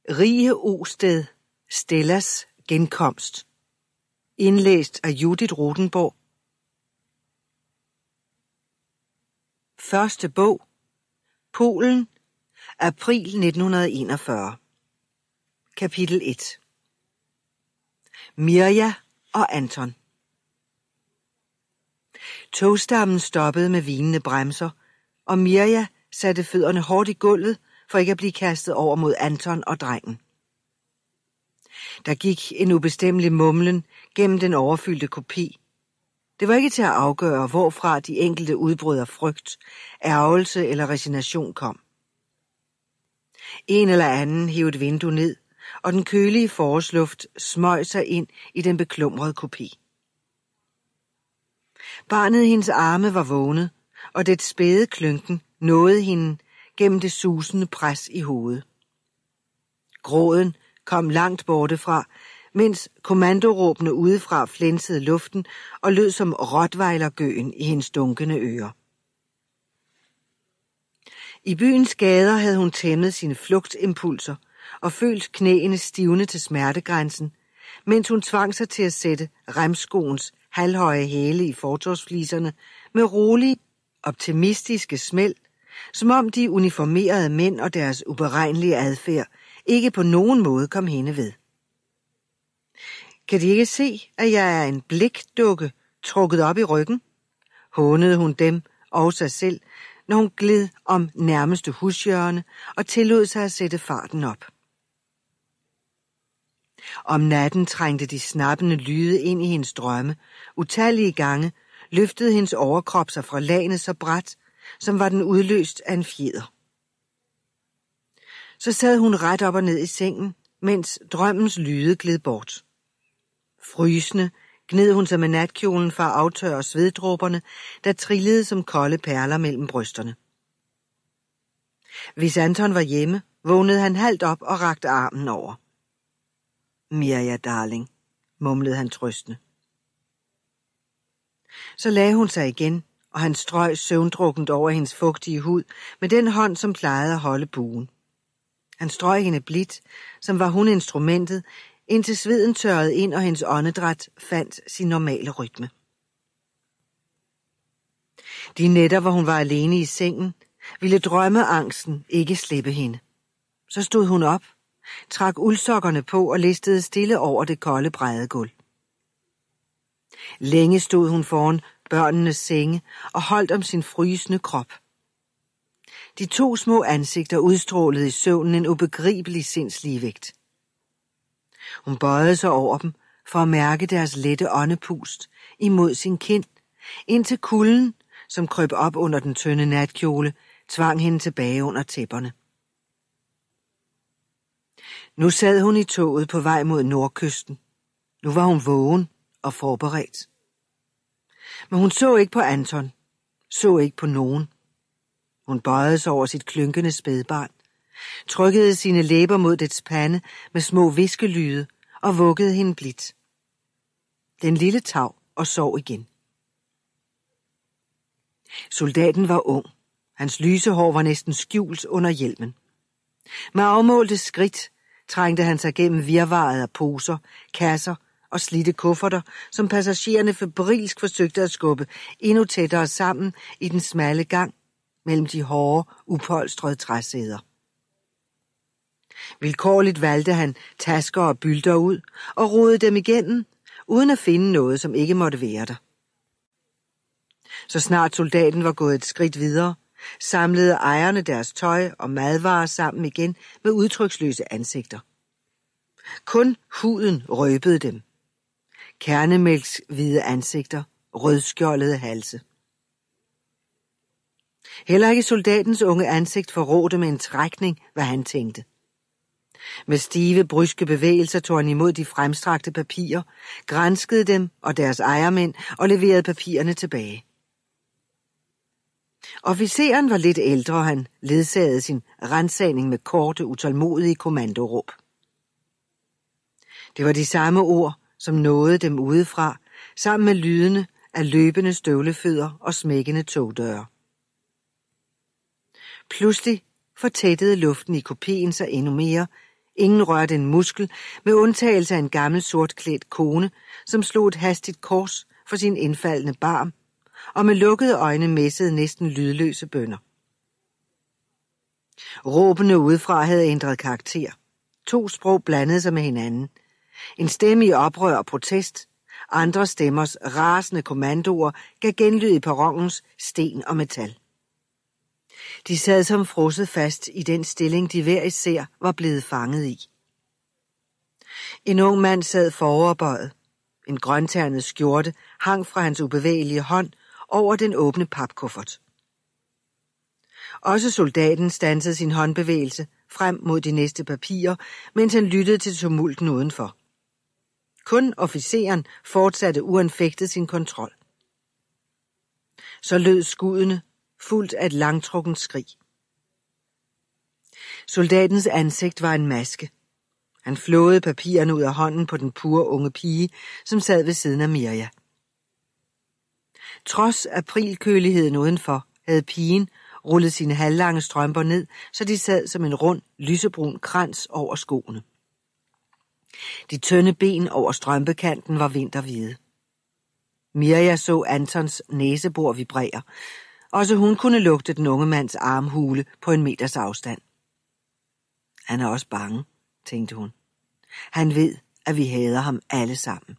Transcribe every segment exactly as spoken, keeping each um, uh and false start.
Rie Osted, Stellas genkomst. Indlæst af Judith Rothenborg. Første bog. Polen. April nitten enogfyrre. Kapitel et. Mirja og Anton. Togstammen stoppede med hvinende bremser, og Mirja satte fødderne hårdt i gulvet for ikke at blive kastet over mod Anton og drengen. Der gik en ubestemmelig mumlen gennem den overfyldte kopi. Det var ikke til at afgøre, hvorfra de enkelte udbrud af frygt, ærgelse eller resignation kom. En eller anden hev et vindue ned, og den kølige forårsluft smøg sig ind i den beklumrede kopi. Barnet i hendes arme var vågnet, og det spæde klynken nåede hende gennem det susende pres i hovedet. Gråden kom langt bortefra, mens kommandoråbene udefra flænsede luften og lød som rottweilergøen i hendes dunkende ører. I byens gader havde hun tæmmet sine flugtimpulser og følt knæene stivne til smertegrænsen, mens hun tvang sig til at sætte remskoens halvhøje hæle i fortovsfliserne med rolige, optimistiske smæld, som om de uniformerede mænd og deres uberegnelige adfærd ikke på nogen måde kom hende ved. Kan de ikke se, at jeg er en blikdukke trukket op i ryggen? Hånede hun dem og sig selv, når hun gled om nærmeste hushjørne og tillod sig at sætte farten op. Om natten trængte de snappende lyde ind i hendes drømme. Utallige gange løftede hendes overkrop sig fra lagenet så brat, som var den udløst af en fjeder. Så sad hun ret op og ned i sengen, mens drømmens lyde gled bort. Frysende gned hun sig med natkjolen for at aftørre sveddråberne, der trillede som kolde perler mellem brysterne. Hvis Anton var hjemme, vågnede han halvt op og rakte armen over. Mirja, darling, mumlede han trøstende. Så lagde hun sig igen, og han strøg søvndrukkent over hendes fugtige hud med den hånd, som plejede at holde buen. Han strøg hende blidt, som var hun instrumentet, indtil sveden tørrede ind, og hendes åndedræt fandt sin normale rytme. De nætter, hvor hun var alene i sengen, ville drømmeangsten ikke slippe hende. Så stod hun op, trak uldsokkerne på og listede stille over det kolde bræddegulv. Længe stod hun foran børnenes senge og holdt om sin frysende krop. De to små ansigter udstrålede i søvnen en ubegribelig sindsligevægt. Hun bøjede sig over dem for at mærke deres lette åndepust imod sin kind, indtil kulden, som krøb op under den tynde natkjole, tvang hende tilbage under tæpperne. Nu sad hun i toget på vej mod nordkysten. Nu var hun vågen og forberedt. Men hun så ikke på Anton, så ikke på nogen. Hun bøjede sig over sit klynkende spædbarn, trykkede sine læber mod dets pande med små viskelyde og vuggede hende blidt. Den lille tav og sov igen. Soldaten var ung. Hans lyse hår var næsten skjult under hjelmen. Med afmålte skridt trængte han sig gennem virvaret af poser, kasser og slidte kufferter, som passagererne febrilsk forsøgte at skubbe endnu tættere sammen i den smalle gang mellem de hårde, upolstrede træsæder. Vilkårligt valgte han tasker og bylter ud og rodede dem igennem, uden at finde noget, som ikke måtte være der. Så snart soldaten var gået et skridt videre, samlede ejerne deres tøj og madvarer sammen igen med udtryksløse ansigter. Kun huden røbede dem. Kernemælks hvide ansigter, rødskjoldede halse. Heller ikke soldatens unge ansigt forrådte med en trækning, hvad han tænkte. Med stive, bryske bevægelser tog han imod de fremstrakte papirer, granskede dem og deres ejermænd og leverede papirerne tilbage. Officeren var lidt ældre, og han ledsagede sin ransagning med korte, utålmodige kommandoråb. Det var de samme ord, som nåede dem udefra, sammen med lydene af løbende støvlefødder og smækkende togdøre. Pludselig fortættede luften i kopien sig endnu mere, Ingen rørte en muskel, med undtagelse af en gammel sortklædt kone, som slog et hastigt kors for sin indfaldende barm, og med lukkede øjne messede næsten lydløse bønner. Råbene udefra havde ændret karakter. To sprog blandede sig med hinanden. En stemme i oprør og protest, andre stemmers rasende kommandoer gav genlyd i perronens sten og metal. De sad som frosset fast i den stilling, de hver især var blevet fanget i. En ung mand sad foroverbøjet. En grønternet skjorte hang fra hans ubevægelige hånd over den åbne papkuffert. Også soldaten standsede sin håndbevægelse frem mod de næste papirer, mens han lyttede til tumulten udenfor. Kun officeren fortsatte uanfægtet sin kontrol. Så lød skuddene, fuldt af et langtrukkent skrig. Soldatens ansigt var en maske. Han flåede papirerne ud af hånden på den pure unge pige, som sad ved siden af Mirja. Trods aprilkøligheden udenfor, havde pigen rullet sine halvlange strømper ned, så de sad som en rund, lysebrun krans over skoene. De tynde ben over strømpekanten var vinterhvide. Mirja så Antons næsebor vibrere. Også hun kunne lugte den unge mands armhule på en meters afstand. Han er også bange, tænkte hun. Han ved, at vi hader ham alle sammen.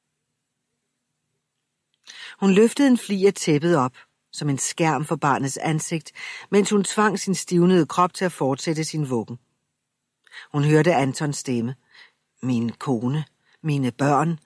Hun løftede en flig af tæppet op, som en skærm for barnets ansigt, mens hun tvang sin stivnede krop til at fortsætte sin vuggen. Hun hørte Antons stemme. Min kone, mine børn,